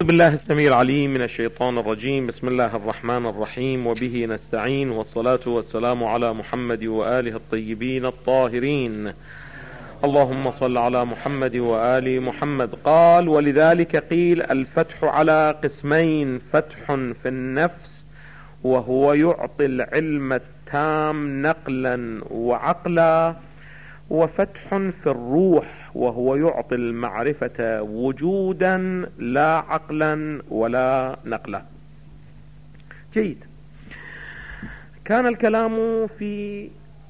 بالله السميع العليم من الشيطان الرجيم. بسم الله الرحمن الرحيم، وبه نستعين، والصلاة والسلام على محمد وآله الطيبين الطاهرين. اللهم صل على محمد وآل محمد. قال: ولذلك قيل الفتح على قسمين: فتح في النفس وهو يعطي العلم التام نقلا وعقلا، وفتح في الروح وهو يعطي المعرفة وجودا لا عقلا ولا نقلا. جيد. كان الكلام في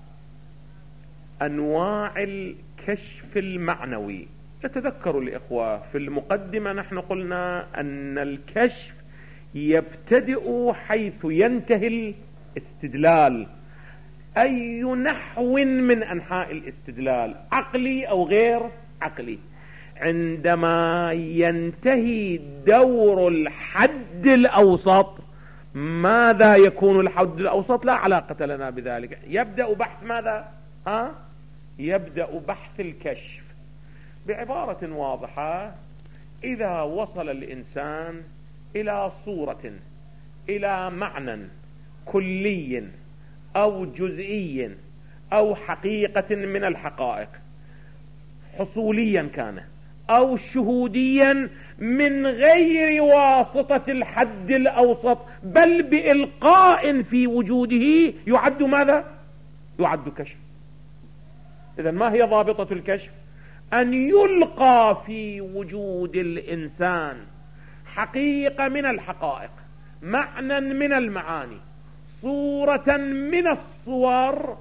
أنواع الكشف المعنوي. يتذكر الإخوة في المقدمة نحن قلنا أن الكشف يبتدئ حيث ينتهي الاستدلال. أي نحو من أنحاء الاستدلال، عقلي أو غير عقلي. عندما ينتهي دور الحد الأوسط، ماذا يكون الحد الأوسط؟ لا علاقة لنا بذلك. يبدأ بحث ماذا؟ يبدأ بحث الكشف. بعبارة واضحة، إذا وصل الإنسان إلى صورة، إلى معنى كلي أو جزئي أو حقيقة من الحقائق، حصوليا كان أو شهوديا، من غير واسطة الحد الأوسط، بل بإلقاء في وجوده، يعد ماذا؟ يعد كشف. إذن ما هي ضابطة الكشف؟ أن يلقى في وجود الإنسان حقيقة من الحقائق، معنى من المعاني، صورة من الصور،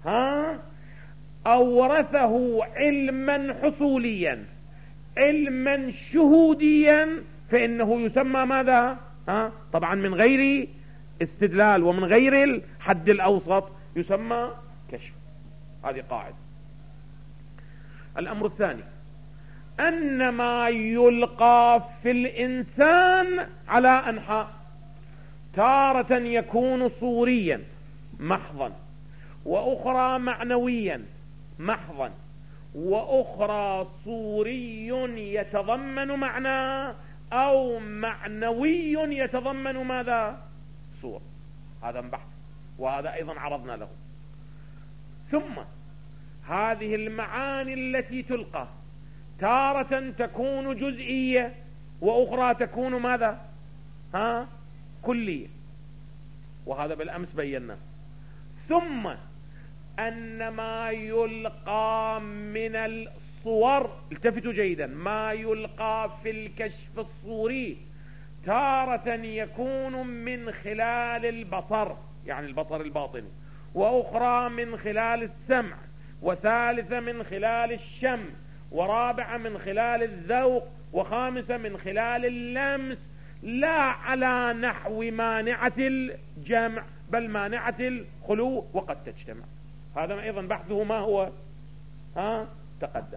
أورثه علما حصوليا، علما شهوديا، فإنه يسمى ماذا؟ طبعا من غير استدلال ومن غير الحد الأوسط يسمى كشف. هذه قاعدة. الأمر الثاني، أن ما يلقى في الإنسان على أنحاء، تارة يكون صوريا محضا، وأخرى معنويا محضا، وأخرى صوري يتضمن معنى، أو معنوي يتضمن ماذا؟ صور. هذا بحث، وهذا أيضا عرضنا له. ثم هذه المعاني التي تلقى تارة تكون جزئية، وأخرى تكون ماذا؟ كلية، وهذا بالأمس بينا. ثم أن ما يلقى من الصور، التفتوا جيدا، ما يلقى في الكشف الصوري تارة يكون من خلال البصر، يعني البصر الباطني، وأخرى من خلال السمع، وثالثة من خلال الشم، ورابعة من خلال الذوق، وخامسة من خلال اللمس، لا على نحو مانعة الجمع، بل مانعة الخلو، وقد تجتمع. هذا أيضا بحثه ما هو؟ تقدم.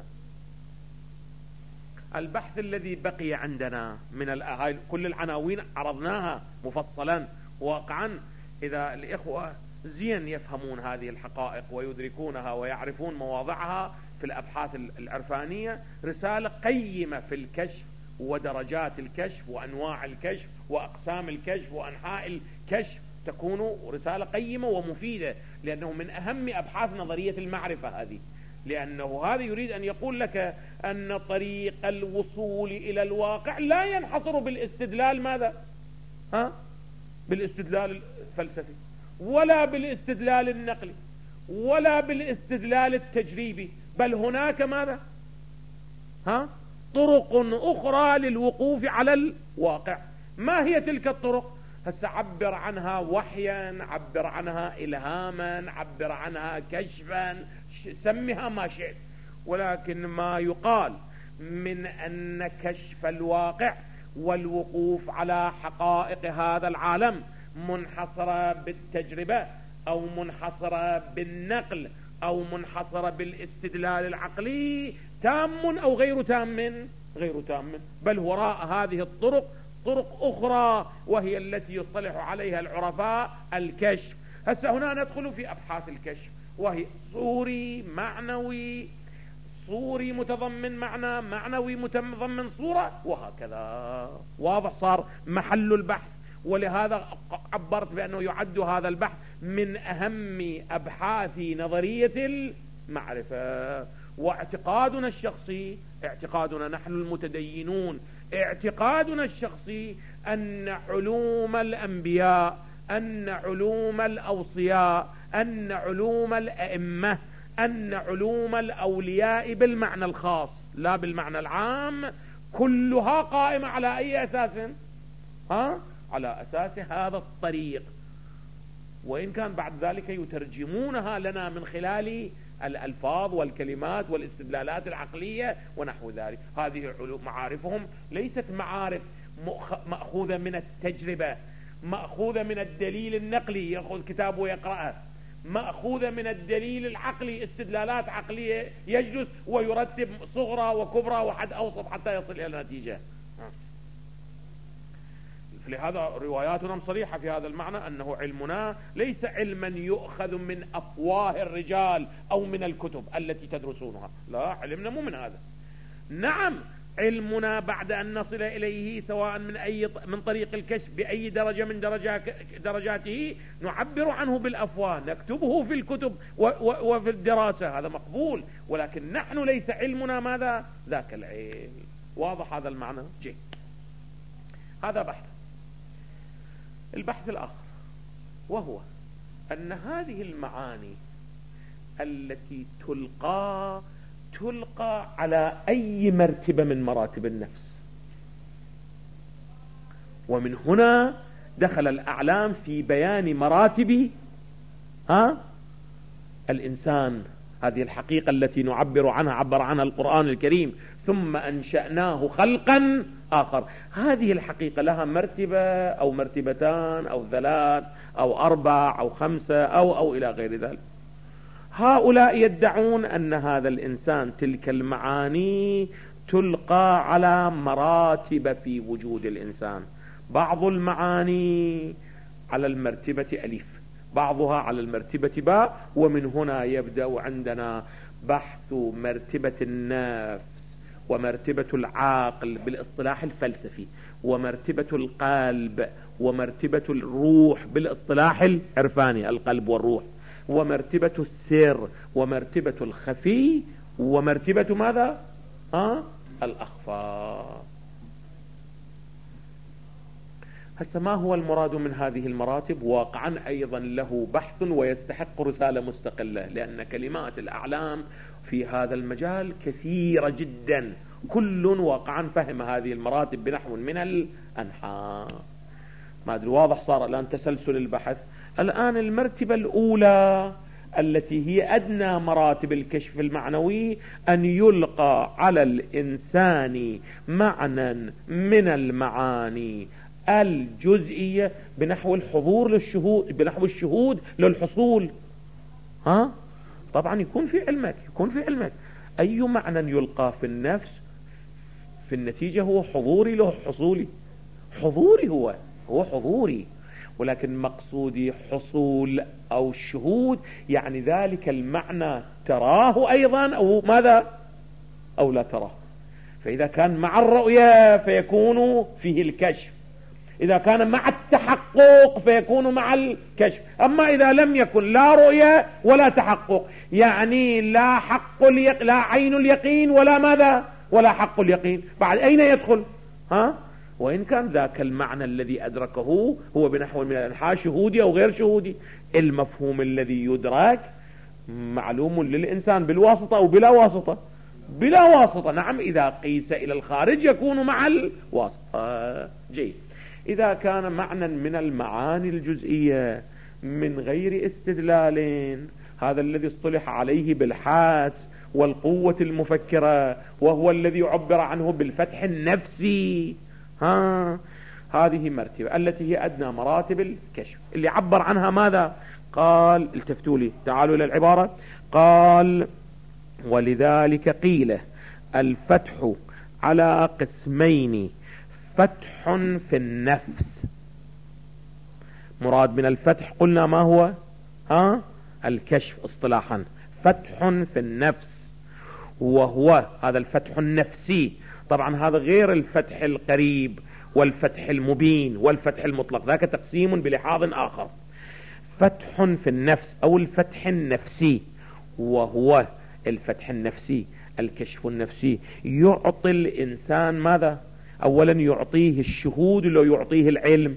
البحث الذي بقي عندنا من كل العناوين عرضناها مفصلا. واقعا إذا الإخوة زين يفهمون هذه الحقائق ويدركونها ويعرفون مواضعها في الأبحاث العرفانية، رسالة قيمة في الكشف ودرجات الكشف وأنواع الكشف وأقسام الكشف وأنحاء الكشف، تكون رسالة قيمة ومفيدة، لأنه من أهم أبحاث نظرية المعرفة هذه. لأنه هذا يريد أن يقول لك أن طريق الوصول إلى الواقع لا ينحصر بالاستدلال ماذا؟ بالاستدلال الفلسفي، ولا بالاستدلال النقلي، ولا بالاستدلال التجريبي، بل هناك ماذا؟ طرق أخرى للوقوف على الواقع. ما هي تلك الطرق؟ هسه عبر عنها وحيا، عبر عنها إلهاما، عبر عنها كشفا، سميها ما شئت، ولكن ما يقال من أن كشف الواقع والوقوف على حقائق هذا العالم منحصرة بالتجربة، أو منحصرة بالنقل، أو منحصرة بالاستدلال العقلي، تام أو غير تام؟ غير تام، بل وراء هذه الطرق طرق أخرى، وهي التي يصطلح عليها العرفاء الكشف. هسه هنا ندخل في أبحاث الكشف، وهي صوري، معنوي، صوري متضمن معنى، معنوي متضمن صورة، وهكذا. واضح صار محل البحث. ولهذا عبرت بأنه يعد هذا البحث من أهم أبحاث نظرية المعرفة. واعتقادنا الشخصي، اعتقادنا نحن المتدينون، اعتقادنا الشخصي أن علوم الأنبياء، أن علوم الأوصياء، أن علوم الأئمة، أن علوم الأولياء بالمعنى الخاص لا بالمعنى العام، كلها قائمة على أي أساس؟ على أساس هذا الطريق. وإن كان بعد ذلك يترجمونها لنا من خلال الألفاظ والكلمات والاستدلالات العقلية ونحو ذلك. هذه معارفهم ليست معارف مأخوذة من التجربة، مأخوذة من الدليل النقلي، يأخذ كتاب ويقرأه، مأخوذة من الدليل العقلي، استدلالات عقلية يجلس ويرتب صغرى وكبرى وحد أوسط حتى يصل إلى نتيجة. لهذا رواياتنا صريحة في هذا المعنى، أنه علمنا ليس علما يؤخذ من أفواه الرجال أو من الكتب التي تدرسونها، لا، علمنا مو من هذا. نعم، علمنا بعد أن نصل إليه سواء من طريق الكشف بأي درجة من درجاته نعبر عنه بالأفواه، نكتبه في الكتب وفي الدراسة، هذا مقبول. ولكن نحن ليس علمنا ماذا؟ ذاك العلم. واضح هذا المعنى؟ جيد. هذا بحث. البحث الآخر وهو أن هذه المعاني التي تلقى على أي مرتبة من مراتب النفس. ومن هنا دخل الأعلام في بيان مراتب الإنسان، هذه الحقيقة التي نعبر عنها، عبر عنها القرآن الكريم: ثم أنشأناه خلقا آخر. هذه الحقيقة لها مرتبة أو مرتبتان أو ثلاث أو أربع أو خمسة أو إلى غير ذلك. هؤلاء يدعون أن هذا الإنسان تلك المعاني تلقى على مراتب في وجود الإنسان. بعض المعاني على المرتبة ألف، بعضها على المرتبة باء. ومن هنا يبدأ عندنا بحث مرتبة النفس ومرتبة العقل بالاصطلاح الفلسفي، ومرتبة القلب ومرتبة الروح بالاصطلاح العرفاني، القلب والروح، ومرتبة السر ومرتبة الخفي ومرتبة ماذا؟ الأخفى. هسه ما هو المراد من هذه المراتب؟ واقعا أيضا له بحث ويستحق رسالة مستقلة، لأن كلمات الأعلام في هذا المجال كثيرة جدا، كل واقعا فهم هذه المراتب بنحو من الأنحاء. ما أدري واضح صار الآن تسلسل البحث. الآن المرتبة الأولى التي هي أدنى مراتب الكشف المعنوي، أن يلقى على الإنسان معنى من المعاني الجزئية بنحو الحضور للشهود، بنحو الشهود للحصول. طبعا يكون في علمك أي معنى يلقى في النفس في النتيجة هو حضوري له حصولي. حضوري هو حضوري، ولكن مقصودي حصول أو الشهود، يعني ذلك المعنى تراه أيضا أو ماذا أو لا تراه. فإذا كان مع الرؤية فيكون فيه الكشف، إذا كان مع التحقق فيكون مع الكشف. أما إذا لم يكن لا رؤية ولا تحقق، يعني لا لا عين اليقين ولا ماذا ولا حق اليقين، بعد أين يدخل؟ وإن كان ذاك المعنى الذي أدركه هو بنحو من الأنحاء شهودي أو غير شهودي، المفهوم الذي يدرك معلوم للإنسان بالواسطة أو بلا واسطة. بلا واسطة، نعم، إذا قيس إلى الخارج يكون مع الواسطة. جيد. إذا كان معنى من المعاني الجزئية من غير استدلال، هذا الذي اصطلح عليه بالحدس والقوة المفكرة، وهو الذي يعبر عنه بالفتح النفسي. هذه مرتبة التي هي أدنى مراتب الكشف، اللي عبر عنها ماذا؟ قال، التفتوا لي، تعالوا إلى العبارة. قال: ولذلك قيل الفتح على قسمين: فتح في النفس. مراد من الفتح قلنا ما هو؟ الكشف اصطلاحا، فتح في النفس، وهو هذا الفتح النفسي. طبعا هذا غير الفتح القريب والفتح المبين والفتح المطلق، ذاك تقسيم بلحاظ آخر. فتح في النفس أو الفتح النفسي، وهو الفتح النفسي الكشف النفسي، يعطي الإنسان ماذا؟ أولا يعطيه الشهود لو يعطيه العلم،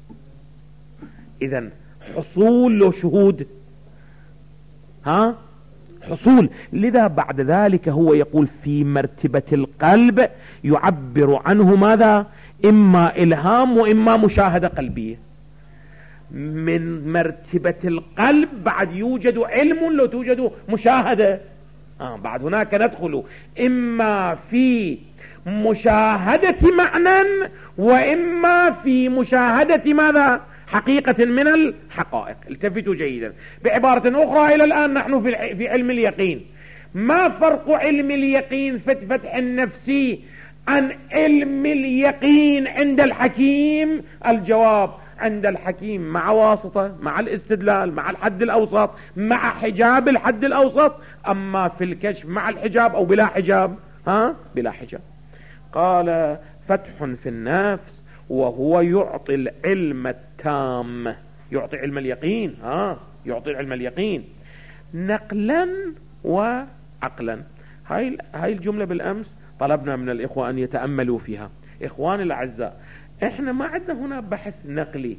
إذن حصول لو شهود، حصول. لذا بعد ذلك هو يقول في مرتبة القلب يعبر عنه ماذا؟ إما إلهام وإما مشاهدة قلبية. من مرتبة القلب بعد يوجد علم لو توجد مشاهدة، بعد هناك ندخل إما في مشاهدة معنى وإما في مشاهدة ماذا؟ حقيقة من الحقائق. التفتوا جيدا. بعبارة أخرى، إلى الآن نحن في علم اليقين. ما فرق علم اليقين في الفتح النفسي عن علم اليقين عند الحكيم؟ الجواب: عند الحكيم مع واسطة، مع الاستدلال، مع الحد الأوسط، مع حجاب الحد الأوسط. أما في الكشف مع الحجاب أو بلا حجاب؟ بلا حجاب. قال: فتح في النفس وهو يعطي العلم التام، يعطي علم اليقين، يعطي علم اليقين نقلا وعقلا. هاي الجملة بالأمس طلبنا من الإخوة أن يتأملوا فيها. إخواني الأعزاء، إحنا ما عندنا هنا بحث نقلي،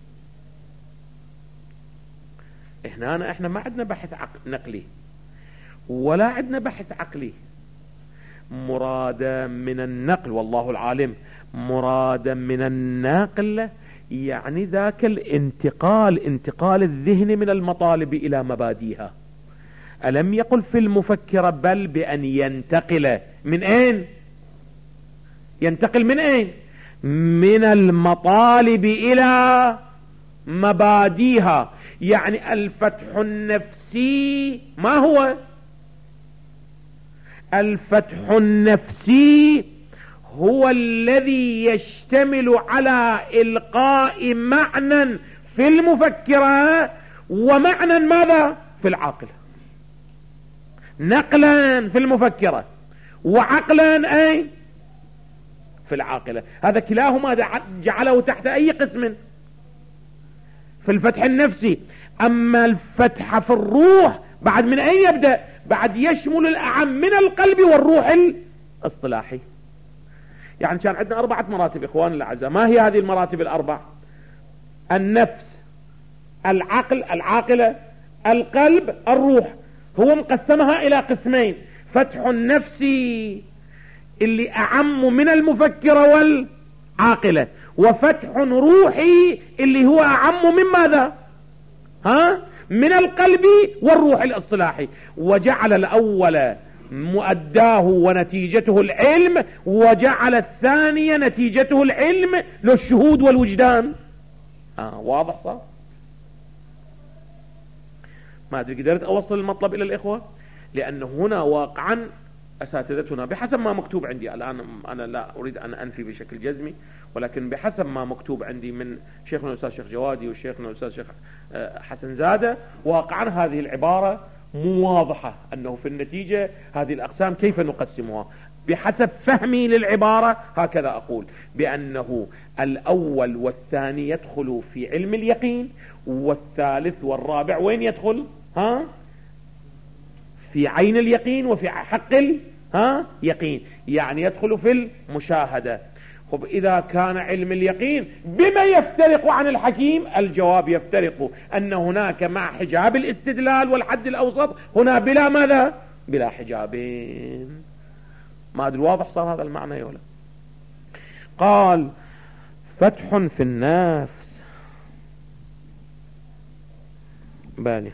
إحنا ما عندنا بحث نقلي ولا عندنا بحث عقلي. مرادا من النقل، والله العالم، مرادا من النقل يعني ذاك انتقال الذهن من المطالب إلى مباديها. ألم يقل في المفكرة بل بأن ينتقل من أين؟ ينتقل من أين؟ من المطالب إلى مباديها. يعني الفتح النفسي ما هو؟ الفتح النفسي هو الذي يشتمل على إلقاء معنى في المفكرة ومعنى ماذا؟ في العاقلة. نقلا في المفكرة وعقلا أي في العاقلة. هذا كلاهما جعله تحت أي قسم؟ في الفتح النفسي. أما الفتح في الروح بعد من أين يبدأ؟ بعد يشمل الأعم من القلب والروح الاصطلاحي. يعني كان عندنا 4 مراتب إخوان الأعزاء. ما هي هذه المراتب ال4؟ النفس، العقل، العاقلة، القلب، الروح. هو مقسمها إلى قسمين: فتح النفسي اللي أعم من المفكرة والعاقلة، وفتح روحي اللي هو أعم من ماذا؟ من القلب والروح الاصطلاحي. وجعل الأول مؤداه ونتيجته العلم، وجعل الثانية نتيجته العلم للشهود والوجدان. واضح صح؟ ما أدري قدرت أوصل المطلب إلى الإخوة، لأن هنا واقعا أساتذتنا بحسب ما مكتوب عندي الآن، أنا لا أريد أن أنفي بشكل جزمي، ولكن بحسب ما مكتوب عندي من شيخنا الأستاذ شيخ جوادي وشيخنا الأستاذ شيخ حسن زادة، واقعا هذه العبارة مو واضحة أنه في النتيجة هذه الأقسام كيف نقسمها. بحسب فهمي للعبارة هكذا أقول بأنه الأول والثاني يدخل في علم اليقين، والثالث والرابع وين يدخل؟ في عين اليقين وفي حق يقين، يعني يدخل في المشاهدة. خب إذا كان علم اليقين بما يفترق عن الحكيم؟ الجواب يفترق، أن هناك مع حجاب الاستدلال والحد الأوسط، هنا بلا ماذا؟ بلا حجابين. ما أدري واضح صار هذا المعنى ولا؟ قال: فتح في النفس. بالي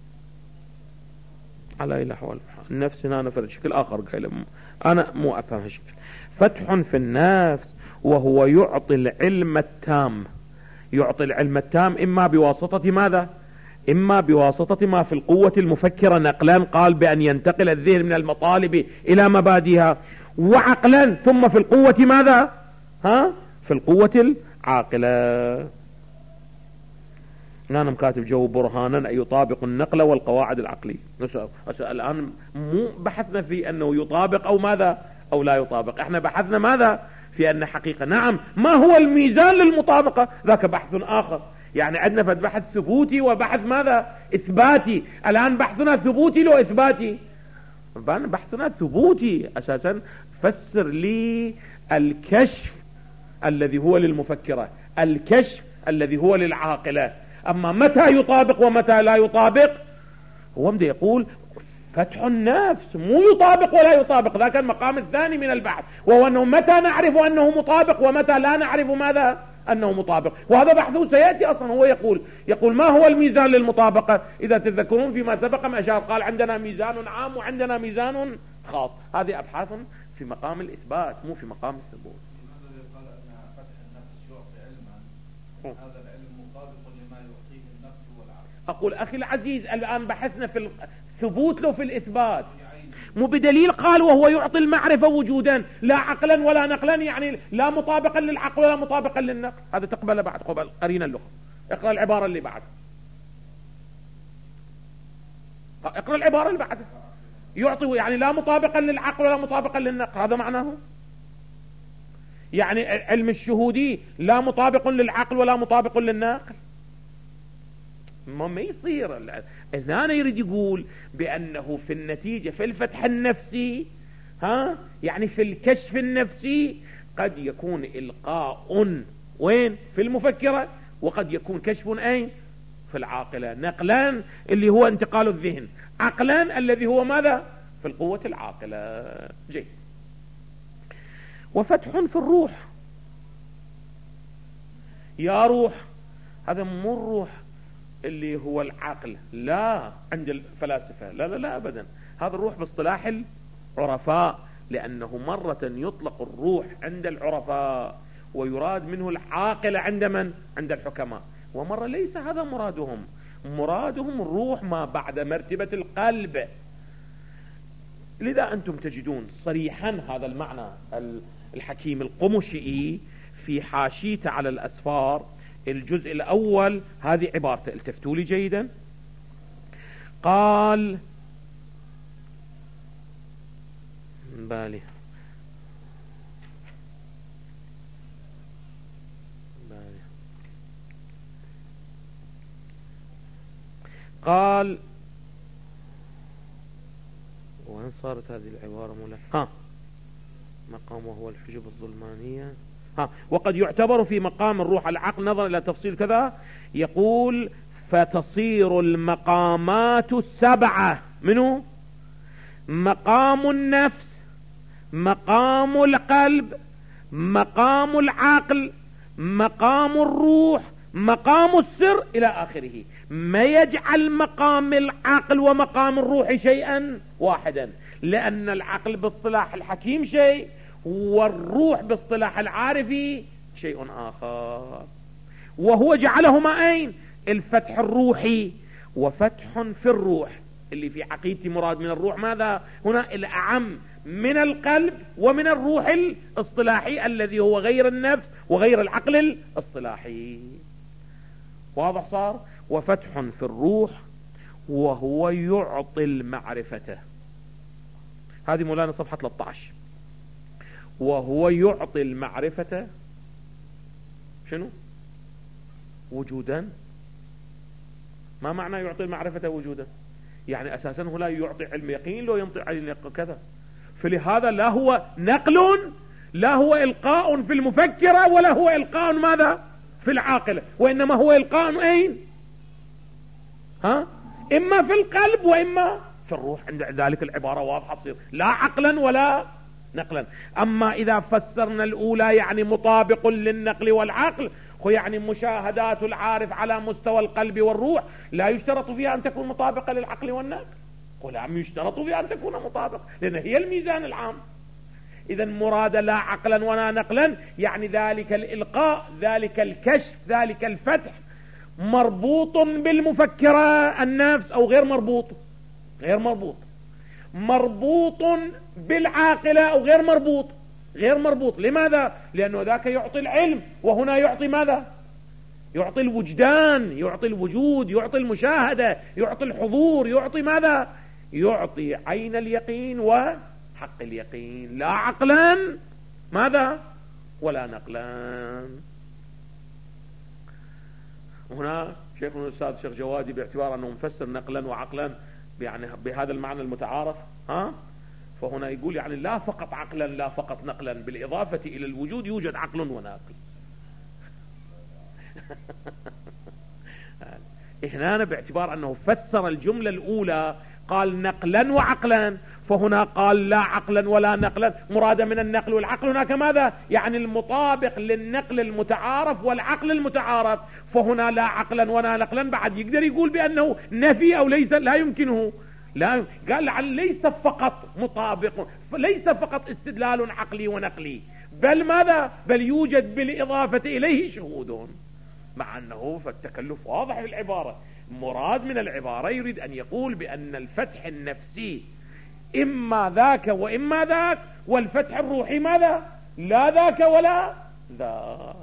على أي حوال النفس هنا في شكل آخر، أنا مو أفهم هالشكل. فتح في النفس وهو يعطي العلم التام. يعطي العلم التام إما بواسطة ماذا؟ إما بواسطة ما في القوة المفكرة نقلا، قال بأن ينتقل الذهن من المطالب إلى مبادئها، وعقلا ثم في القوة ماذا؟ في القوة العاقلة. أنا مكاتب جو برهانا أن يطابق النقل والقواعد العقلية. الآن مو بحثنا في أنه يطابق أو ماذا أو لا يطابق، احنا بحثنا ماذا في أن حقيقة. نعم، ما هو الميزان للمطابقة ذاك بحث آخر. يعني عندنا بحث ثبوتي وبحث ماذا إثباتي. الآن بحثنا ثبوتي لو إثباتي؟ بحثنا ثبوتي أساسا. فسر لي الكشف الذي هو للمفكرة، الكشف الذي هو للعاقلة. أما متى يطابق ومتى لا يطابق هو بده يقول فتح النفس، مو يطابق ولا يطابق، ذاك المقام الثاني من البحث، وهو أنه متى نعرف أنه مطابق ومتى لا نعرف ماذا أنه مطابق. وهذا بحثه سيأتي أصلا. هو يقول ما هو الميزان للمطابقة. إذا تذكرون فيما سبق ما أشار قال عندنا ميزان عام وعندنا ميزان خاص. هذه أبحاث في مقام الإثبات مو في مقام الثبوت. قال أن فتح النفس يعطي علما، هذا العلم مطابق لما يعطيه النفس والعقل. أقول أخي العزيز الآن بحثنا في الثبوت لو في الإثبات، مو بدليل قال وهو يعطي المعرفة وجودا لا عقلا ولا نقلا، يعني لا مطابقا للعقل ولا مطابقا للنقل. هذا تقبل بعد قبل قرينا اللغة. اقرأ العبارة اللي بعد، اقرأ العبارة اللي بعد. يعطي يعني لا مطابقا للعقل ولا مطابقا للنقل، هذا معناه يعني علم الشهودي لا مطابق للعقل ولا مطابق للنقل. ما يصير. الآن يريد يقول بأنه في النتيجة في الفتح النفسي يعني في الكشف النفسي قد يكون إلقاء وين في المفكرة، وقد يكون كشف أين في العاقلة. نقلان اللي هو انتقال الذهن، عقلان الذي هو ماذا في القوة العاقلة. جيد. وفتح في الروح. يا روح، هذا مو الروح اللي هو العقل، لا عند الفلاسفة، لا لا لا أبدا. هذا الروح باصطلاح العرفاء، لأنه مرة يطلق الروح عند العرفاء ويراد منه العاقل عند من؟ عند الحكماء. ومرة ليس هذا مرادهم. مرادهم الروح ما بعد مرتبة القلب. لذا أنتم تجدون صريحا هذا المعنى. الحكيم القمشئي في حاشيته على الأسفار الجزء الأول هذه عبارته، التفتوا لي جيدا. قال بالي قال وين صارت هذه العبارة مولا؟ مقام وهو الحجب الظلمانية. وقد يعتبر في مقام الروح العقل نظرا إلى تفصيل كذا. يقول فتصير المقامات السبعة منه مقام النفس، مقام القلب، مقام العقل، مقام الروح، مقام السر إلى آخره. ما يجعل مقام العقل ومقام الروح شيئا واحدا، لأن العقل باصطلاح الحكيم شيء والروح باصطلاح العارفي شيء آخر. وهو جعلهما أين؟ الفتح الروحي وفتح في الروح، اللي في عقيدتي مراد من الروح ماذا هنا؟ الأعم من القلب ومن الروح الاصطلاحي الذي هو غير النفس وغير العقل الاصطلاحي. واضح صار؟ وفتح في الروح وهو يعطي المعرفة. هذه مولانا صفحة 13. وهو يعطي المعرفة شنو؟ وجودا. ما معنى يعطي المعرفة وجودا؟ يعني أساسا هو لا يعطي علم يقين لو ينطي علم يقين كذا. فلهذا لا هو نقل، لا هو إلقاء في المفكرة، ولا هو إلقاء ماذا في العاقلة، وإنما هو إلقاء أين؟ إما في القلب وإما في الروح. عند ذلك العبارة واضحة تصير لا عقلا ولا نقلا. أما إذا فسرنا الأولى يعني مطابق للنقل والعقل، يعني مشاهدات العارف على مستوى القلب والروح لا يشترط فيها أن تكون مطابقة للعقل والنقل، ولا يشترط فيها أن تكون مطابقة، لأن هي الميزان العام. إذا مراد لا عقلا ولا نقلا، يعني ذلك الإلقاء، ذلك الكشف، ذلك الفتح مربوط بالمفكرة النفس أو غير مربوط؟ غير مربوط. مربوط بالعاقلة أو غير مربوط؟ غير مربوط. لماذا؟ لأنه ذاك يعطي العلم وهنا يعطي ماذا؟ يعطي الوجدان، يعطي الوجود، يعطي المشاهدة، يعطي الحضور، يعطي ماذا؟ يعطي عين اليقين وحق اليقين، لا عقلا ماذا ولا نقلا. هنا شيخنا الأستاذ الشيخ جوادي باعتبار أنه مفسر نقلا وعقلا يعني بهذا المعنى المتعارف، فهنا يقول يعني لا فقط عقلا لا فقط نقلا، بالإضافة إلى الوجود يوجد عقل وناقل. هنا باعتبار أنه فسر الجملة الأولى قال نقلا وعقلا، فهنا قال لا عقلا ولا نقلا، مرادة من النقل والعقل هناك ماذا؟ يعني المطابق للنقل المتعارف والعقل المتعارف، فهنا لا عقلا ولا نقلا بعد يقدر يقول بأنه نفي أو ليس، لا يمكنه، لا قال ليس فقط مطابق، ليس فقط استدلال عقلي ونقلي، بل ماذا؟ بل يوجد بالإضافة إليه شهود، مع أنه فالتكلف واضح في العبارة. مراد من العبارة يريد أن يقول بأن الفتح النفسي إما ذاك وإما ذاك، والفتح الروحي ماذا؟ لا ذاك ولا ذاك.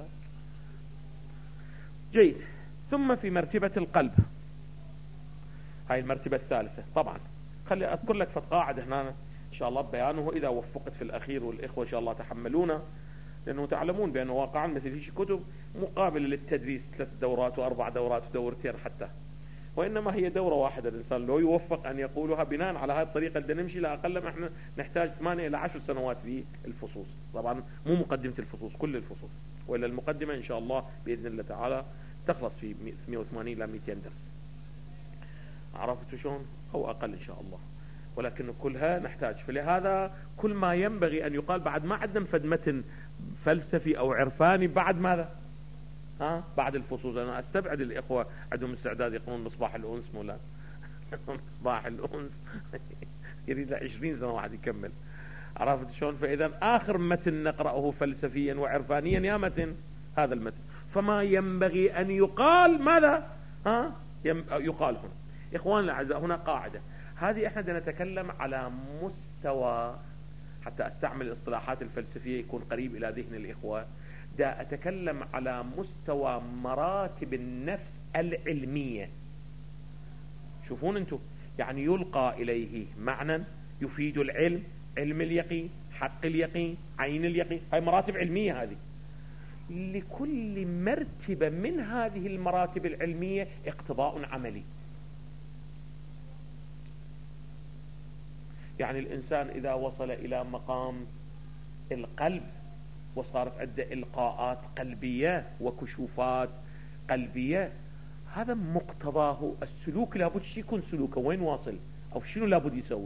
جيد. ثم في مرتبة القلب، هاي المرتبة الثالثة. طبعا خلي أذكر لك فقاعدة هنا إن شاء الله بيانه إذا وفقت في الأخير، والإخوة إن شاء الله تحملونا، لأنه تعلمون بأنه واقعا مثل هيش كتب مقابل للتدريس 3 دورات و4 دورات ودورتين حتى، وإنما هي دورة واحدة. الإنسان لو يوفق أن يقولها بناء على هذه الطريقة اللي نمشي لا أقل ما إحنا نحتاج 8 إلى 10 سنوات في الفصوص، طبعا مو مقدمة الفصوص، كل الفصوص، وإلا المقدمة إن شاء الله بإذن الله تعالى تخلص في 180 إلى 200 درس، عرفتوا شلون؟ أو أقل إن شاء الله، ولكن كلها نحتاج. فلهذا كل ما ينبغي أن يقال بعد ما عندنا فد متن فلسفي أو عرفاني بعد ماذا؟ بعد الفصول. أنا أستبعد الإخوة عندهم استعداد يقولون مصباح الأنس مولانا. مصباح الأنس يريد 20 سنة واحد يكمل، عرفت شلون؟ فإذا آخر متن نقرأه فلسفيا وعرفانيا يا متن هذا المتن، فما ينبغي أن يقال ماذا؟ يقال هنا. إخواننا الأعزاء هنا قاعدة، هذه احنا نتكلم على مستوى، حتى استعمل الاصطلاحات الفلسفية يكون قريب الى ذهن الاخوة، دا اتكلم على مستوى مراتب النفس العلمية. شوفون انتم، يعني يلقى اليه معنى يفيد العلم، علم اليقين، حق اليقين، عين اليقين، هاي مراتب علمية. هذه لكل مرتبة من هذه المراتب العلمية اقتضاء عملي. يعني الإنسان إذا وصل إلى مقام القلب وصارت عنده إلقاءات قلبية وكشوفات قلبية، هذا مقتضاه السلوك لابد يكون سلوكه وين واصل أو شنو لابد يسوي.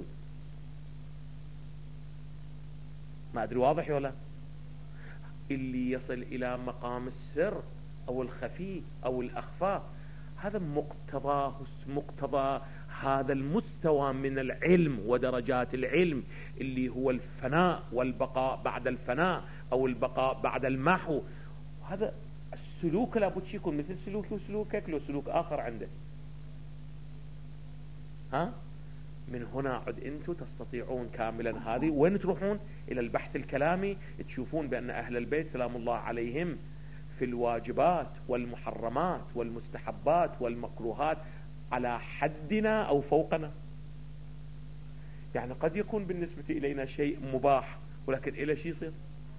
ما أدري واضح ولا؟ اللي يصل إلى مقام السر أو الخفي أو الأخفاء، هذا مقتضى هذا المستوى من العلم ودرجات العلم اللي هو الفناء والبقاء بعد الفناء أو البقاء بعد المحو. هذا السلوك لابد يكون مثل سلوكي وسلوكك، لو سلوك آخر عنده. من هنا عد انتم تستطيعون كاملا هذه. وين تروحون؟ إلى البحث الكلامي، تشوفون بأن أهل البيت سلام الله عليهم في الواجبات والمحرمات والمستحبات والمكروهات على حدنا أو فوقنا. يعني قد يكون بالنسبة إلينا شيء مباح، ولكن إلى شيء يصير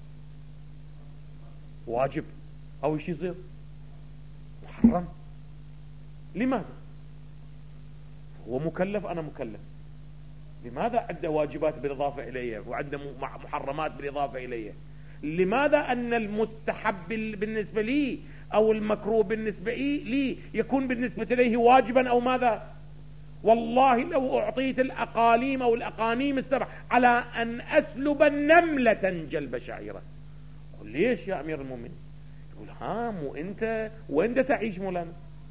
واجب أو شيء يصير محرم. لماذا؟ هو مكلف، أنا مكلف. لماذا عنده واجبات بالإضافة إليه وعنده محرمات بالإضافة إليه؟ لماذا أن المستحب بالنسبة لي أو المكروه بالنسبة لي يكون بالنسبة إليه واجبا أو ماذا؟ والله لو أعطيت الأقاليم أو الأقانيم السبع على أن أسلب نملة جلب شعيرة. قل ليش يا أمير المؤمنين؟ يقول مو أنت وين تعيش مولانا؟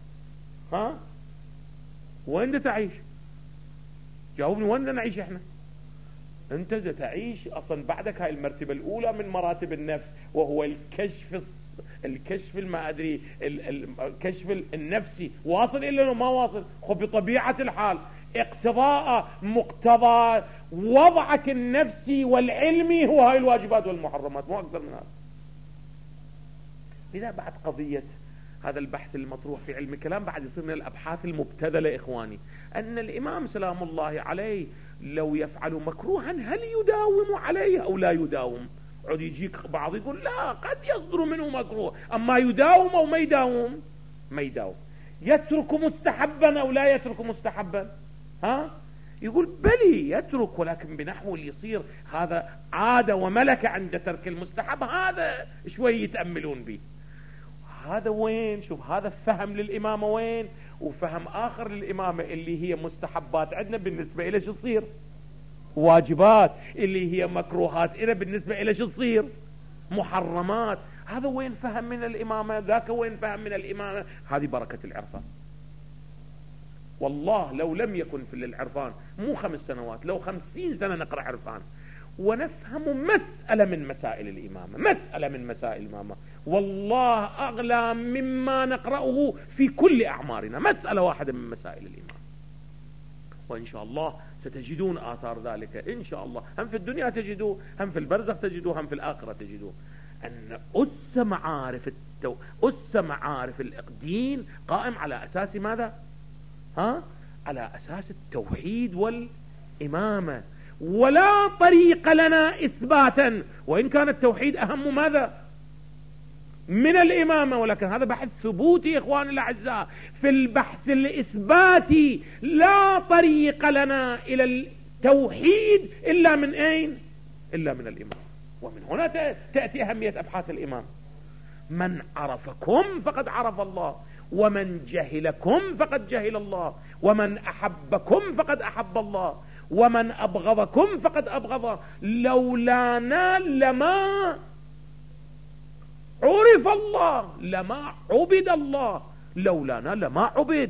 وين تعيش؟ جاوبني، وين نعيش احنا؟ انت تعيش اصلا بعدك هاي المرتبة الاولى من مراتب النفس، وهو الكشف ما ادري الكشف النفسي، واصل الا ما واصل. خب بطبيعة الحال اقتضاء مقتضى وضعك النفسي والعلمي هو هاي الواجبات والمحرمات، مو اكثر من هذا. لذا بعد قضية هذا البحث المطروح في علم الكلام بعد يصير من الأبحاث المبتذلة إخواني، أن الإمام سلام الله عليه لو يفعل مكروها هل يداوم عليه أو لا يداوم؟ عود يجيك بعض يقول لا قد يصدر منه مكروه، أما يداوم أو ما يداوم؟ ما يداوم. يترك مستحبا أو لا يترك مستحبا؟ يقول بلي يترك، ولكن بنحو اللي يصير هذا عادة وملكة عند ترك المستحب، هذا شوي يتأملون به. هذا وين؟ شوف هذا فهم للإمامة وين، وفهم آخر للإمامة اللي هي مستحبات عندنا بالنسبة إلى شو تصير واجبات، اللي هي مكروهات إلى بالنسبة إلى شو تصير محرمات. هذا وين فهم من الإمامة، ذاك وين فهم من الإمامة. هذه بركة العرفان. والله لو لم يكن في العرفان مو 5 سنوات، لو 50 سنة نقرأ عرفان ونفهم مسألة من مسائل الإمامة، مسألة من مسائل الإمامة، والله أغلى مما نقرأه في كل أعمارنا، مسألة واحدة من مسائل الإمامة. وإن شاء الله ستجدون آثار ذلك إن شاء الله، هم في الدنيا تجدوه، هم في البرزخ تجدوه، هم في الآخرة تجدوه. أن أس معارف الدين قائم على أساس ماذا؟ على أساس التوحيد والإمامة، ولا طريق لنا إثباتا، وإن كان التوحيد أهم ماذا؟ من الإمامة، ولكن هذا بحث ثبوتي إخواني الأعزاء. في البحث الإثباتي لا طريق لنا إلى التوحيد إلا من أين؟ إلا من الإمام. ومن هنا تأتي أهمية أبحاث الإمام. من عرفكم فقد عرف الله، ومن جهلكم فقد جهل الله، ومن أحبكم فقد أحب الله، ومن أبغضكم فقد أبغض. لولانا لما عرف الله، لما عبد الله، لولانا لما عبد.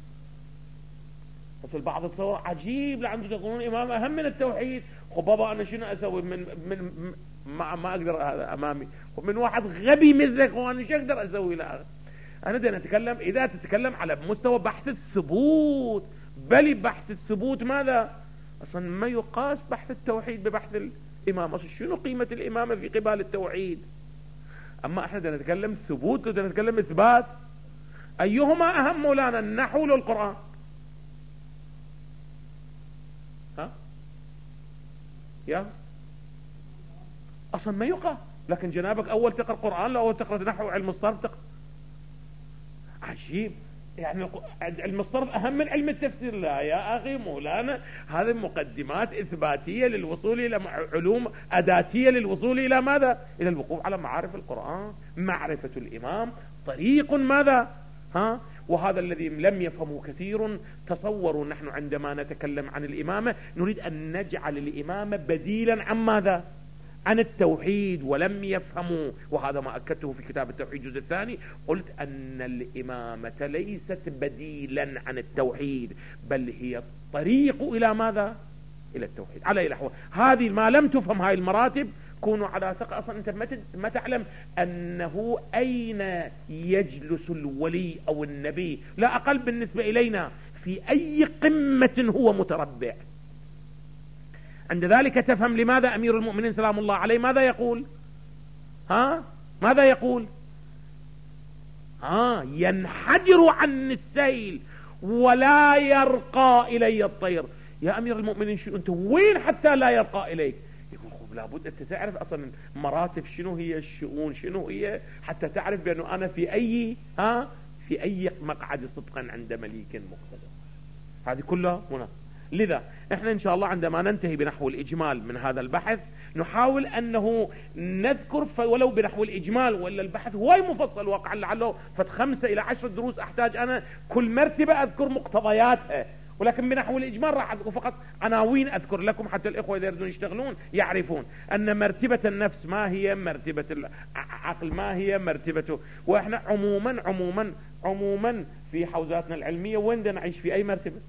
بس البعض تصور عجيب لعنده تقولون إمام أهم من التوحيد. بابا أنا شنو أسوي من ما أقدر هذا أمامي، ومن واحد غبي مثلك وأنا شو أقدر أسوي له. أنا بدنا نتكلم إذا تتكلم على مستوى بحث الثبوت، بل بحث الثبوت ماذا؟ أصلا ما يقاس بحث التوحيد ببحث الإمام. أصلا شنو قيمة الإمامة في قبال التوحيد؟ أما إحنا بدنا نتكلم ثبوت وبدنا نتكلم إثبات. أيهما أهم مولانا، النحو ولا القرآن؟ يا أصلا ما يقاس. لكن جنابك أول تقرأ قرآن لو أول تقرأ نحو علم الصرف تقرأ. عجيب، يعني علم الصرف أهم من علم التفسير؟ لا يا أخي مولانا، هذه مقدمات إثباتية للوصول إلى علوم أداتية للوصول إلى ماذا؟ إلى الوقوف على معارف القرآن. معرفة الإمام طريق ماذا؟ وهذا الذي لم يفهمه كثير. تصوروا نحن عندما نتكلم عن الإمامة نريد أن نجعل الإمامة بديلا عن ماذا؟ عن التوحيد، ولم يفهموا. وهذا ما أكدته في كتاب التوحيد الجزء الثاني، قلت أن الإمامة ليست بديلا عن التوحيد، بل هي الطريق إلى ماذا؟ إلى التوحيد. على أي الأحوال هذه ما لم تفهم هاي المراتب كونوا على ثقة. أصلا أنت ما تعلم أنه أين يجلس الولي أو النبي، لا أقل بالنسبة إلينا، في أي قمة هو متربع. عند ذلك تفهم لماذا أمير المؤمنين سلام الله عليه ماذا يقول؟ ماذا يقول؟ ينحدر عن السيل ولا يرقى إلي الطير. يا أمير المؤمنين شو أنت وين حتى لا يرقى إليك؟ يقول لابد أنت تعرف أصلا مراتب شنو هي الشؤون، شنو هي، حتى تعرف بأنه أنا في أي مقعد صدقا عند مليك مقتدر. هذه كلها هنا. لذا احنا ان شاء الله عندما ننتهي بنحو الإجمال من هذا البحث نحاول أنه نذكر ولو بنحو الإجمال، ولا البحث هو مفصل واقعا لعله 5 إلى 10 دروس أحتاج أنا كل مرتبة أذكر مقتضياتها، ولكن بنحو الإجمال راح أذكر فقط عناوين أذكر لكم حتى الإخوة إذا يريدون يشتغلون يعرفون أن مرتبة النفس ما هي، مرتبة العقل ما هي، مرتبته. وإحنا عموما في حوزاتنا العلمية وين بدنا نعيش في أي مرتبة؟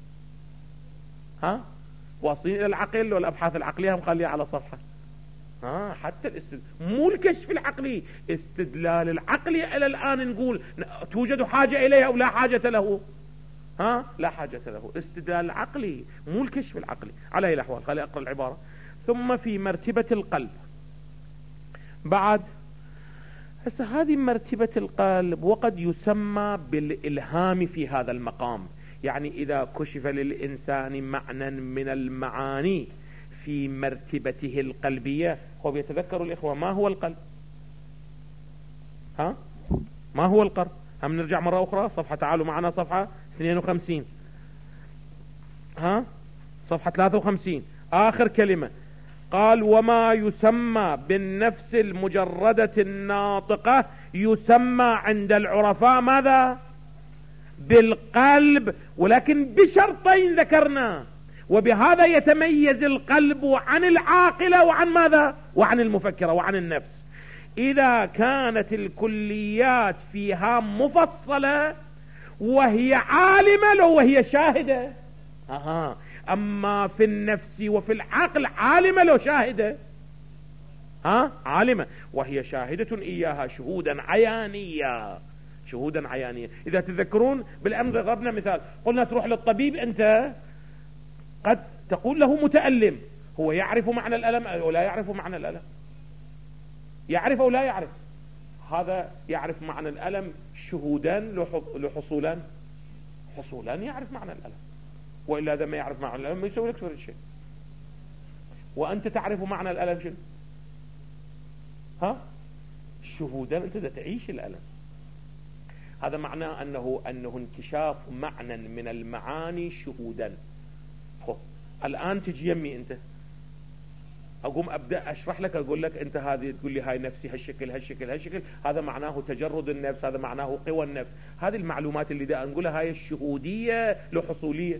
واصلين إلى العقل والأبحاث العقلية مخليها على صفحة. حتى مو الكشف العقلي، استدلال العقلي إلى الآن نقول توجد حاجة إليه أو لا حاجة له. لا حاجة له، استدلال عقلي مو الكشف العقلي. على أي الأحوال خلي أقرأ العبارة. ثم في مرتبة القلب بعد هسه هذه مرتبة القلب، وقد يسمى بالإلهام في هذا المقام. يعني إذا كشف للإنسان معنى من المعاني في مرتبته القلبية، هو يتذكر الإخوة ما هو القلب؟ ها؟ ما هو القلب؟ هم نرجع مرة أخرى صفحة، تعالوا معنا صفحة 52، ها؟ صفحة 53 آخر كلمة. قال وما يسمى بالنفس المجردة الناطقة يسمى عند العرفاء ماذا؟ بالقلب، ولكن بشرطين ذكرنا، وبهذا يتميز القلب عن العاقلة وعن ماذا؟ وعن المفكرة وعن النفس. إذا كانت الكليات فيها مفصلة وهي عالمة لو وهي شاهدة، أما في النفس وفي العقل عالمة لو شاهدة، عالمة وهي شاهدة إياها شهودا عيانية، شهودا عيانية. إذا تذكرون بالأمر ضربنا مثال، قلنا تروح للطبيب، أنت قد تقول له متألم، هو يعرف معنى الألم أو لا يعرف معنى الألم؟ يعرف أو لا يعرف؟ هذا يعرف معنى الألم شهودان لحصولان، حصولان يعرف معنى الألم، وإلا إذا ما يعرف معنى الألم ما يسوي لك شيء. وأنت تعرف معنى الألم شنو؟ شهودا، أنت تعيش الألم. هذا معناه أنه انكشاف معنى من المعاني شهودا. الآن تجي يمي أنت، أقوم أبدأ أشرح لك، أقول لك أنت هذه، تقول لي هاي نفسي هالشكل هالشكل هالشكل، هذا معناه تجرد النفس، هذا معناه قوى النفس. هذه المعلومات اللي دا نقولها هاي الشهودية لو حصولية،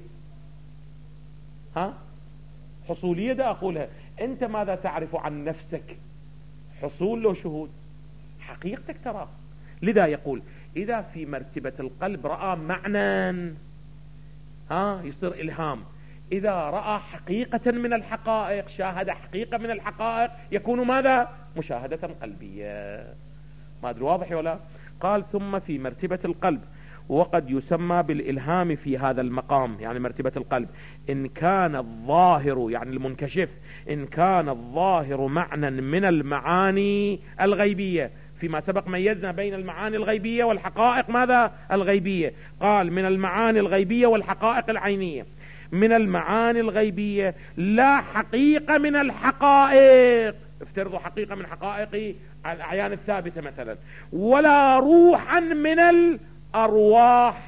حصولية دا أقولها. أنت ماذا تعرف عن نفسك؟ حصول لو شهود؟ حقيقتك ترى. لذا يقول إذا في مرتبة القلب رأى معنى يصير إلهام. إذا رأى حقيقة من الحقائق، شاهد حقيقة من الحقائق، يكون ماذا؟ مشاهدة قلبية. ما أدري واضح ولا؟ قال ثم في مرتبة القلب وقد يسمى بالإلهام في هذا المقام، يعني مرتبة القلب، إن كان الظاهر يعني المنكشف، إن كان الظاهر معنى من المعاني الغيبية. فيما سبق ميزنا بين المعاني الغيبية والحقائق ماذا؟ الغيبية. قال من المعاني الغيبية والحقائق العينية. من المعاني الغيبية لا حقيقة من الحقائق، افترضوا حقيقة من حقائق الأعيان الثابتة مثلا، ولا روحا من الأرواح،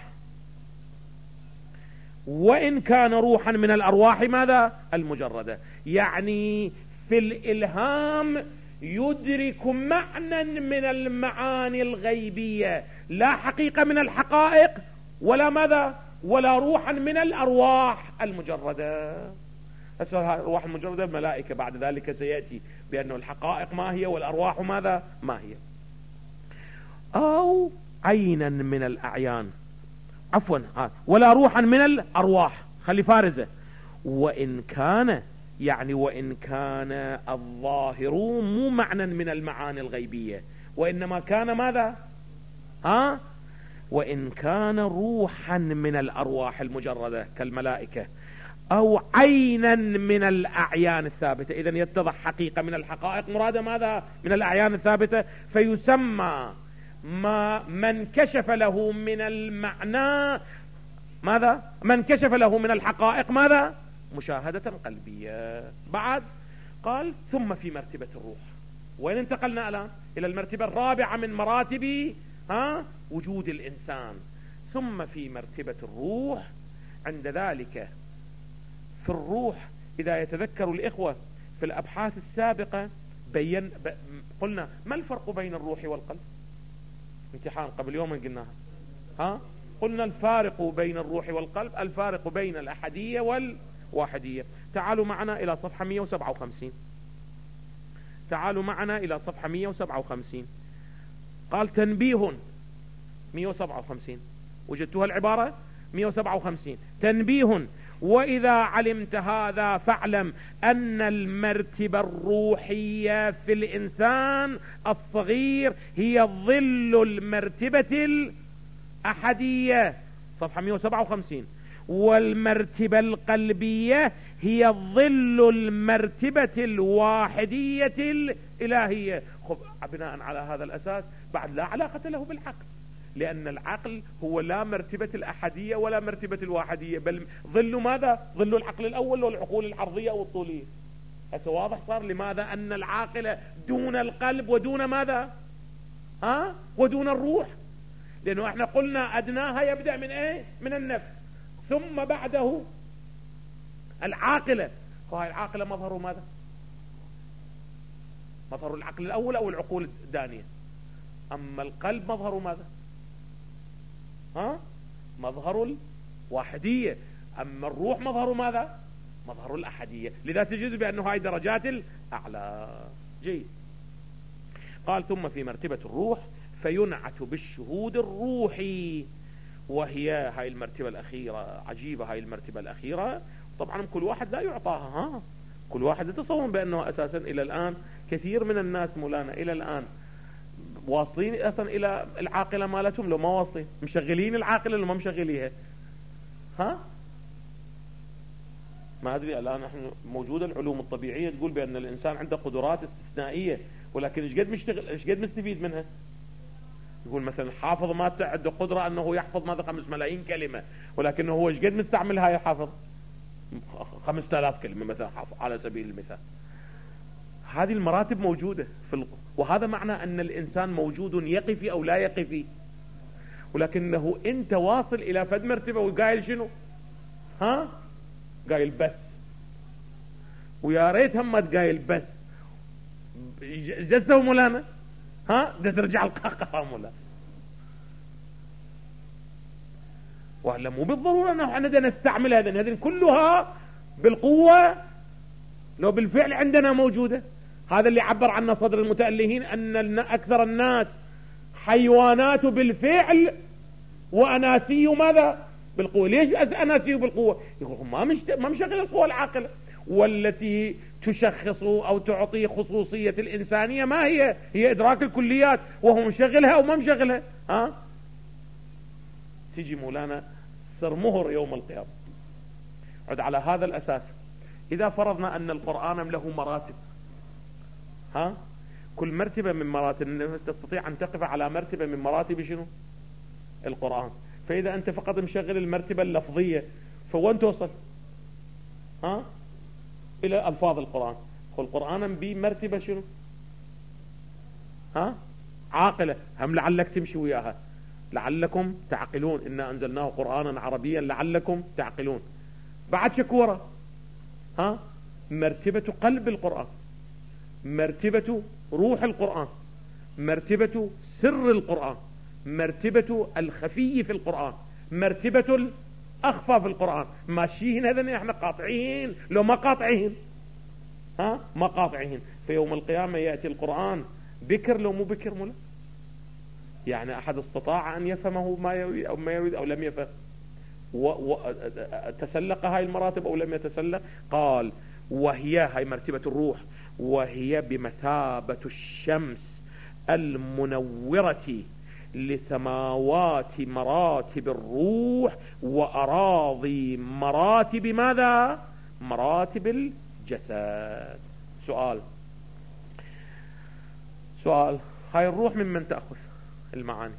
وإن كان روحا من الأرواح ماذا؟ المجردة. يعني في الإلهام يدرك معنى من المعاني الغيبية، لا حقيقة من الحقائق ولا ماذا؟ ولا روحا من الأرواح المجردة. الأرواح المجردة ملائكة، بعد ذلك سيأتي بأنه الحقائق ما هي والأرواح ماذا؟ ما هي. أو عينا من الأعيان، عفوا ولا روحا من الأرواح، خلي فارزة. وإن كان يعني وإن كان الظاهر مو معنى من المعاني الغيبية، وإنما كان ماذا؟ وإن كان روحا من الأرواح المجردة كالملائكة، أو عينا من الأعيان الثابتة. إذن يتضح حقيقة من الحقائق مرادة ماذا؟ من الأعيان الثابتة. فيسمى من كشف له من المعنى ماذا؟ من كشف له من الحقائق ماذا؟ مشاهدة قلبية. بعد قال ثم في مرتبة الروح. وين انتقلنا الآن؟ إلى المرتبة الرابعة من مراتب وجود الإنسان. ثم في مرتبة الروح. عند ذلك في الروح إذا يتذكر الإخوة في الأبحاث السابقة قلنا ما الفرق بين الروح والقلب؟ امتحان قبل يوم قلناها. قلنا الفارق بين الروح والقلب، الفارق بين الأحدية والواحدية. تعالوا معنا إلى صفحة 157. تعالوا معنا إلى صفحة 157. قال تنبيه 157، وجدتها العبارة 157. تنبيه وإذا علمت هذا فاعلم أن المرتبة الروحية في الإنسان الصغير هي ظل المرتبة الأحدية، صفحة 157. والمرتبة القلبية هي ظل المرتبة الواحدية الإلهية. بناء على هذا الأساس بعد لا علاقة له بالعقل، لأن العقل هو لا مرتبة الأحدية ولا مرتبة الواحدية، بل ظل ماذا؟ ظل العقل الأول والعقول العرضية أو الطولية. هسه واضح صار لماذا أن العاقل دون القلب ودون ماذا؟ ودون الروح. لأنه احنا قلنا أدناها يبدأ من ايه؟ من النفس، ثم بعده العاقلة. فهي العاقلة مظهر ماذا؟ مظهر العقل الأول أو العقول الدانية. أما القلب مظهر ماذا؟ مظهر الواحدية. أما الروح مظهر ماذا؟ مظهر الأحدية. لذا تجد بأنه هاي درجات الأعلى. جيد. قال ثم في مرتبة الروح فينعت بالشهود الروحي، وهي هاي المرتبة الأخيرة. عجيبة هاي المرتبة الأخيرة، طبعا كل واحد لا يعطاها. كل واحد يتصور بأنه أساسا إلى الآن كثير من الناس مولانا إلى الآن واصلين أصلا إلى العاقلة مالتهم، لو ما واصلين مشغلين العاقلة لو ما مشغليها. ما أدري الآن نحن موجودة العلوم الطبيعية تقول بأن الإنسان عنده قدرات استثنائية، ولكن إيش قد مشتغل، إيش قد مستفيد منها؟ يقول مثلا الحافظ ما عنده قدرة أنه يحفظ ماذا 5 ملايين كلمة، ولكنه هو إيش قد مستعمل هاي الحافظ 5000 كلمة مثلا على سبيل المثال. هذه المراتب موجودة وهذا معنى أن الإنسان موجود يقفي أو لا يقفي، ولكنه أنت واصل إلى فد مرتبة وقايل شنو؟ قايل بس، ويا ريت هم تقايل بس جزوا مولانا ده ترجع القاقة مولانا. وهلا مو بالضرورة أنه احنا نستعمل هذه كلها بالقوة، لو بالفعل عندنا موجودة. هذا اللي عبر عنه صدر المتألهين أن أكثر الناس حيوانات بالفعل وأناسي ماذا؟ بالقوة. ليش أناسي بالقوة؟ يقول ما مشغل القوة العاقلة، والتي تشخص أو تعطي خصوصية الإنسانية ما هي؟ هي إدراك الكليات، وهو مشغلها أو ما مشغلها. تيجي مولانا صر مهر يوم القيامة. عد على هذا الأساس إذا فرضنا أن القرآن له مراتب، كل مرتبة من مراتب النفس تستطيع أن تقف على مرتبة من مراتب شنو؟ القرآن. فإذا أنت فقط مشغل المرتبة اللفظية فوين توصل؟ إلى ألفاظ القرآن. والقرآن بمرتبة شنو؟ عاقلة، هم لعلك تمشي وياها، لعلكم تعقلون، إنا أنزلناه قرآنا عربيا لعلكم تعقلون. بعد شكورة مرتبة قلب القرآن، مرتبة روح القرآن، مرتبة سر القرآن، مرتبة الخفي في القرآن، مرتبة الأخفى في القرآن. ماشيين هذين احنا قاطعين لو ما قاطعين، ما قاطعين. في يوم القيامة يأتي القرآن بكر لو مو بكر مولا، يعني أحد استطاع أن يفهمه ما يريد أو لم يفهم، تسلق هاي المراتب أو لم يتسلق. قال وهي هاي مرتبة الروح، وهي بمثابة الشمس المنورة لسماوات مراتب الروح وأراضي مراتب ماذا؟ مراتب الجسد. سؤال هاي الروح ممن تأخذ المعاني؟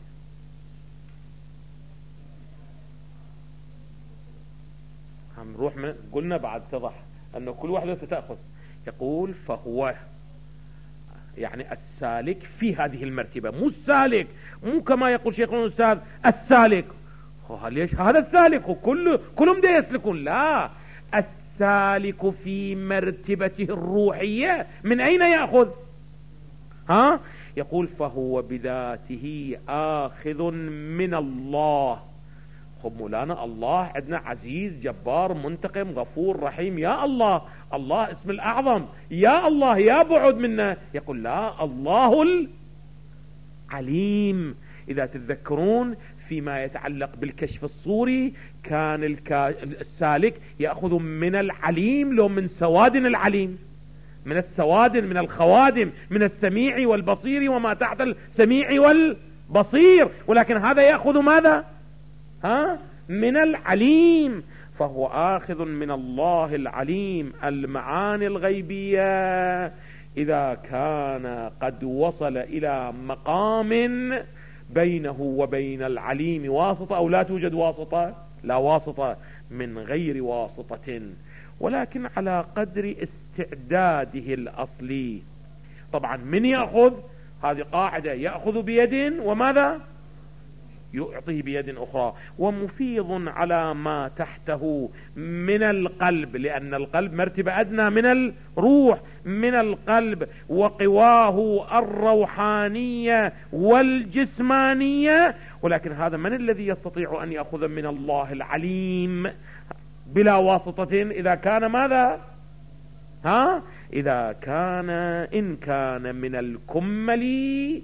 هم روح من قلنا بعد تضح أنه كل واحدة تأخذ. يقول فهو يعني السالك في هذه المرتبة، مو السالك مو كما يقول شيخنا الأستاذ السالك ليش هذا السالك كلهم ده يسلكون، لا، السالك في مرتبته الروحية من أين يأخذ؟ يقول فهو بذاته آخذ من الله. خب مولانا الله عندنا عزيز جبار منتقم غفور رحيم، يا الله، الله اسم الأعظم، يا الله يا بعد منا. يقول لا، الله العليم. إذا تتذكرون فيما يتعلق بالكشف الصوري كان السالك يأخذ من العليم لو من سوادن العليم، من السوادن، من الخوادم، من السميع والبصير وما تحت السميع والبصير، ولكن هذا يأخذ ماذا؟ من العليم. فهو آخذ من الله العليم المعاني الغيبية إذا كان قد وصل إلى مقام بينه وبين العليم واسطة أو لا توجد واسطة، لا واسطة، من غير واسطة، ولكن على قدر استعداده الأصلي. طبعا من يأخذ، هذه قاعدة، يأخذ بيد وماذا؟ يعطيه بيد أخرى. ومفيض على ما تحته من القلب، لأن القلب مرتبة أدنى من الروح، من القلب وقواه الروحانية والجسمانية. ولكن هذا من الذي يستطيع أن يأخذ من الله العليم بلا واسطة؟ إذا كان ماذا؟ إذا كان، إن كان من الكمل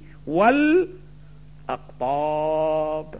والأقطاب.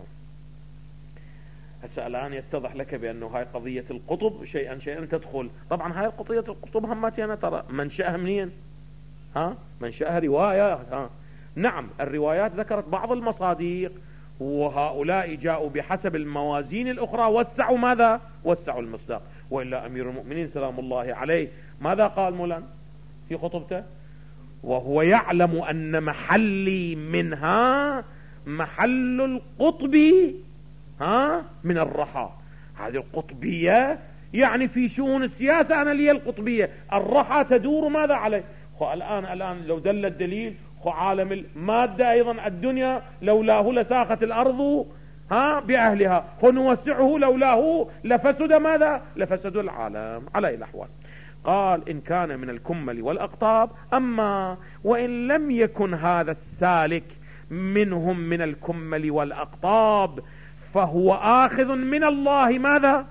هسه الآن يتضح لك بأنه هاي قضية القطب شيئا شيئا تدخل. طبعا هاي قضية القطب هماتي أنا ترى منشأها منين؟ منشأها رواية. نعم، الروايات ذكرت بعض المصادق، وهؤلاء جاءوا بحسب الموازين الأخرى وسعوا ماذا؟ وسعوا المصداق. وإلا أمير المؤمنين سلام الله عليه ماذا قال مولانا في خطبته؟ وهو يعلم أن محلي منها محل القطب من الرحى. هذه القطبية يعني في شؤون السياسة أنا لي القطبية، الرحى تدور ماذا عليه. الآن لو دل الدليل عالم المادة أيضا الدنيا لولاه لساقت الأرض بأهلها، ونوسعه لولاه لفسد ماذا؟ لفسد العالم. على أي الأحوال قال إن كان من الكمل والأقطاب. أما وإن لم يكن هذا السالك منهم من الكمل والأقطاب فهو آخذ من الله ماذا؟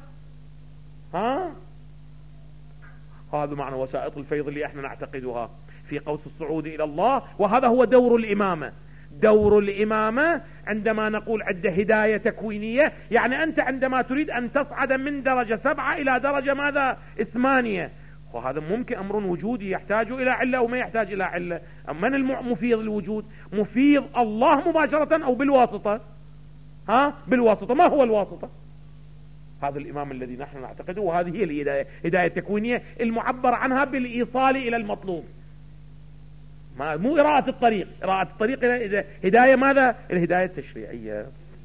هذا معنى وسائط الفيض اللي احنا نعتقدها في قوس الصعود إلى الله. وهذا هو دور الإمامة. دور الإمامة عندما نقول عدة هداية تكوينية، يعني أنت عندما تريد أن تصعد من درجة 7 إلى درجة ماذا؟ 8، وهذا ممكن أمر وجودي يحتاج إلى علة أو ما يحتاج إلى علة. من المفيض الوجود؟ مفيض الله مباشرة أو بالواسطة؟ بالواسطة. ما هو الواسطة؟ هذا الإمام الذي نحن نعتقده، وهذه هي الهداية، هداية تكوينية المعبر عنها بالإيصال إلى المطلوب، مو إراءة الطريق. إراءة الطريق إلى هداية ماذا؟ الهداية التشريعية.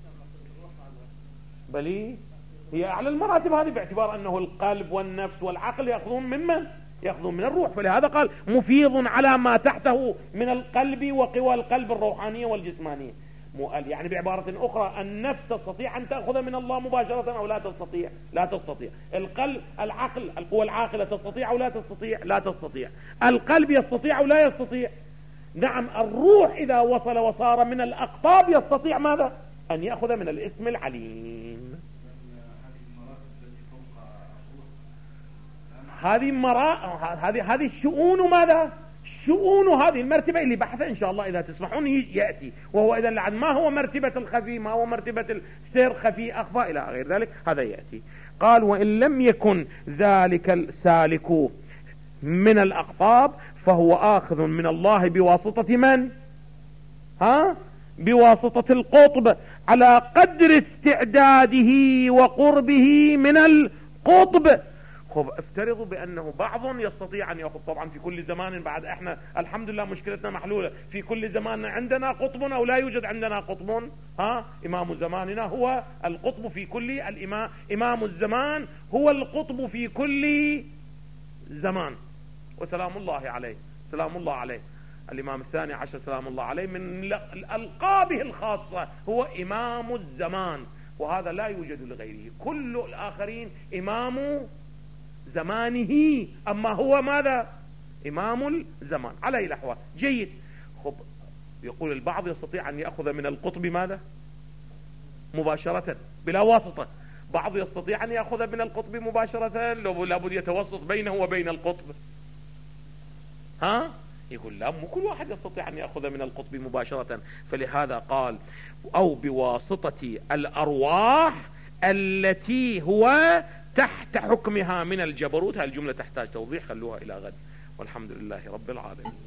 بل هي أعلى المراتب هذه، باعتبار أنه القلب والنفس والعقل يأخذون ممن؟ يأخذون من الروح. فلهذا قال مفيض على ما تحته من القلب وقوى القلب الروحانية والجسمانية. يعني بعبارة أخرى النفس تستطيع أن تأخذ من الله مباشرة أو لا تستطيع؟ لا تستطيع. القلب، العقل، القوى العاقلة تستطيع أو لا تستطيع؟ لا تستطيع. القلب يستطيع أو لا يستطيع؟ نعم. الروح إذا وصل وصار من الأقطاب يستطيع ماذا؟ أن يأخذ من الاسم العليم. هذه الشؤون ماذا؟ شؤون هذه المرتبة اللي بحثها إن شاء الله إذا تسمحون يأتي، وهو إذا لعن ما هو مرتبة الخفي، ما هو مرتبة السير خفي أخفى إلى غير ذلك، هذا يأتي. قال وإن لم يكن ذلك السالك من الأقطاب فهو آخذ من الله بواسطة من؟ بواسطة القطب على قدر استعداده وقربه من القطب. افترضوا بأنه بعض يستطيع أن يأخذ. طبعا في كل زمان، بعد احنا الحمد لله مشكلتنا محلولة، في كل زمان عندنا قطب أو لا يوجد عندنا قطب. إمام زماننا هو القطب في كل إمام الزمان هو القطب في كل زمان، وسلام الله عليه، سلام الله عليه. الإمام الثاني عشر سلام الله عليه من ألقابه الخاصة هو إمام الزمان، وهذا لا يوجد لغيره. كل الآخرين إمام زمانه، أما هو ماذا؟ إمام الزمان. على أي الأحوال جيد. يقول البعض يستطيع أن يأخذ من القطب ماذا؟ مباشرة بلا واسطة. بعض يستطيع أن يأخذ من القطب مباشرة، لابد يتوسط بينه وبين القطب. يقول لا، مو كل واحد يستطيع أن يأخذ من القطب مباشرة. فلهذا قال أو بواسطة الأرواح التي هو تحت حكمها من الجبروت. هالجملة تحتاج توضيح، خلوها إلى غد، والحمد لله رب العالمين.